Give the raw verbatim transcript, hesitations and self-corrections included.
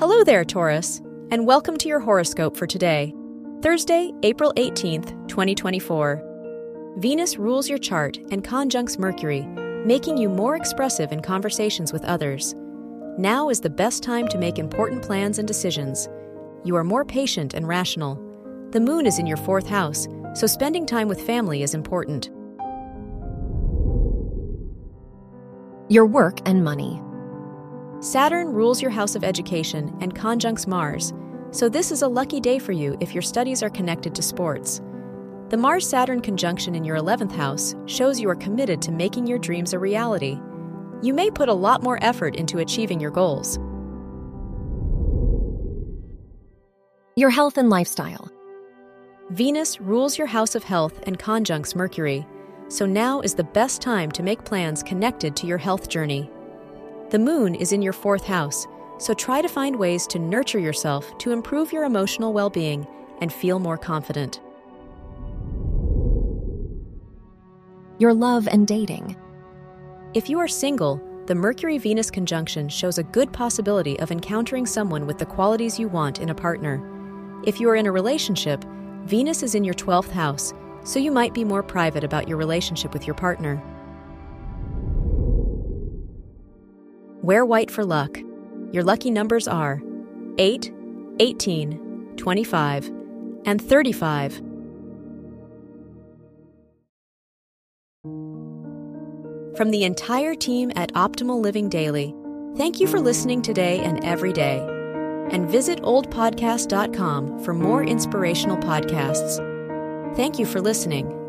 Hello there, Taurus, and welcome to your horoscope for today, Thursday, April eighteenth, twenty twenty-four. Venus rules your chart and conjuncts Mercury, making you more expressive in conversations with others. Now is the best time to make important plans and decisions. You are more patient and rational. The moon is in your fourth house, so spending time with family is important. Your work and money. Saturn rules your house of education and conjuncts Mars, so this is a lucky day for you if your studies are connected to sports. The Mars-Saturn conjunction in your eleventh house shows you are committed to making your dreams a reality. You may put a lot more effort into achieving your goals. Your health and lifestyle. Venus rules your house of health and conjuncts Mercury, so now is the best time to make plans connected to your health journey. The moon is in your fourth house, so try to find ways to nurture yourself to improve your emotional well-being and feel more confident. Your love and dating. If you are single, the Mercury-Venus conjunction shows a good possibility of encountering someone with the qualities you want in a partner. If you are in a relationship, Venus is in your twelfth house, so you might be more private about your relationship with your partner. Wear white for luck. Your lucky numbers are eight, eighteen, twenty-five, and thirty-five. From the entire team at Optimal Living Daily, thank you for listening today and every day. And visit old podcast dot com for more inspirational podcasts. Thank you for listening.